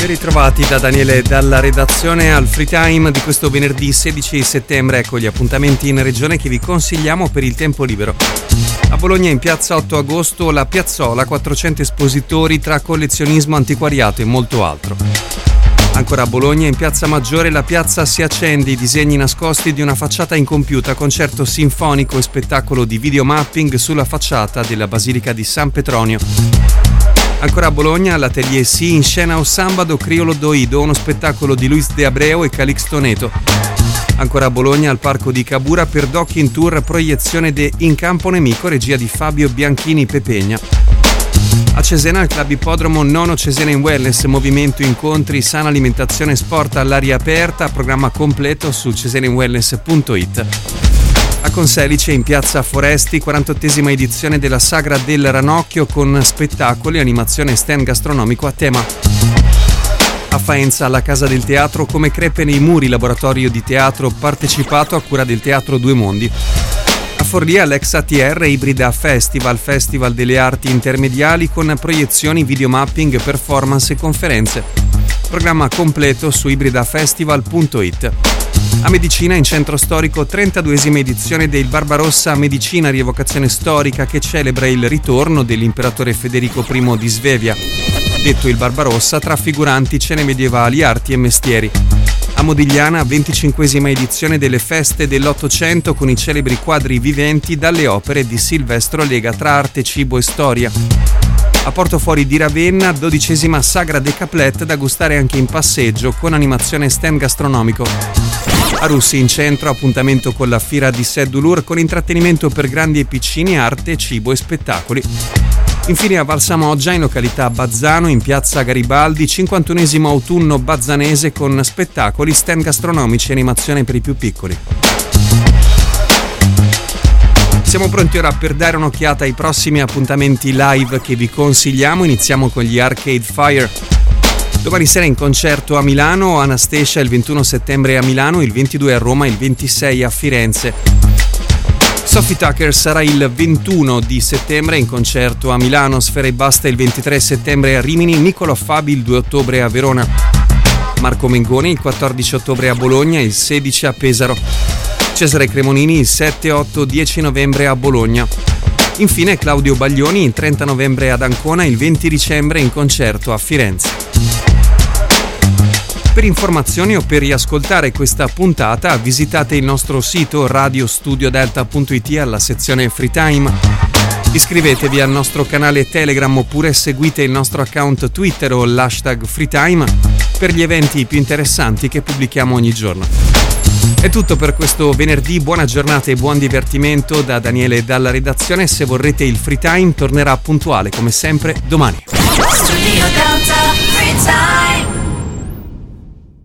Ben ritrovati da Daniele dalla redazione al Free Time di questo venerdì 16 settembre. Ecco gli appuntamenti in regione che vi consigliamo per il tempo libero. A Bologna in piazza 8 agosto la Piazzola, 400 espositori tra collezionismo, antiquariato e molto altro. Ancora a Bologna in piazza Maggiore la piazza si accende, i disegni nascosti di una facciata incompiuta, concerto sinfonico e spettacolo di videomapping sulla facciata della Basilica di San Petronio. Ancora a Bologna, all'Atelier Si in scena O Sábado Criollo Doido, uno spettacolo di Luis de Abreu e Calixto Neto. Ancora a Bologna, al Parco di Cabura, per Doc in Tour, proiezione de In Campo Nemico, regia di Fabio Bianchini Pepegna. A Cesena, al Club Ippodromo Nono Cesena in Wellness, movimento, incontri, sana alimentazione e sport all'aria aperta, programma completo su cesenainwellness.it. A Conselice in piazza Foresti, 48esima edizione della Sagra del Ranocchio con spettacoli, animazione e stand gastronomico a tema. A Faenza, alla Casa del Teatro, Come crepe nei muri, laboratorio di teatro partecipato a cura del Teatro Due Mondi. A Forlì, all'Ex ATR Ibrida Festival delle arti intermediali con proiezioni, videomapping, performance e conferenze. Programma completo su ibridafestival.it. A Medicina, in centro storico, 32esima edizione del Barbarossa Medicina, rievocazione storica che celebra il ritorno dell'imperatore Federico I di Svevia, detto il Barbarossa, tra figuranti, scene medievali, arti e mestieri. A Modigliana, 25esima edizione delle feste dell'Ottocento con i celebri quadri viventi dalle opere di Silvestro Lega tra arte, cibo e storia. A Portofuori di Ravenna, 12esima Sagra de Caplet da gustare anche in passeggio con animazione e stand gastronomico. A Russi in centro, appuntamento con la Fiera di Seddulur con intrattenimento per grandi e piccini, arte, cibo e spettacoli. Infine a Valsamoggia, in località Bazzano, in piazza Garibaldi, 51esimo autunno bazzanese con spettacoli, stand gastronomici e animazione per i più piccoli. Siamo pronti ora per dare un'occhiata ai prossimi appuntamenti live che vi consigliamo. Iniziamo con gli Arcade Fire. Domani sera in concerto a Milano, Anastasia il 21 settembre a Milano, il 22 a Roma, il 26 a Firenze. Sophie Tucker sarà il 21 di settembre in concerto a Milano, Sfera Ebbasta il 23 settembre a Rimini, Niccolò Fabi il 2 ottobre a Verona, Marco Mengoni il 14 ottobre a Bologna, il 16 a Pesaro, Cesare Cremonini il 7, 8, 10 novembre a Bologna. Infine Claudio Baglioni il 30 novembre ad Ancona, il 20 dicembre in concerto a Firenze. Per informazioni o per riascoltare questa puntata visitate il nostro sito radiostudiodelta.it alla sezione Free Time. Iscrivetevi al nostro canale Telegram oppure seguite il nostro account Twitter o l'hashtag FreeTime per gli eventi più interessanti che pubblichiamo ogni giorno. È tutto per questo venerdì, buona giornata e buon divertimento da Daniele dalla redazione. Se vorrete il Free Time tornerà puntuale come sempre domani. Studio Delta Free Time.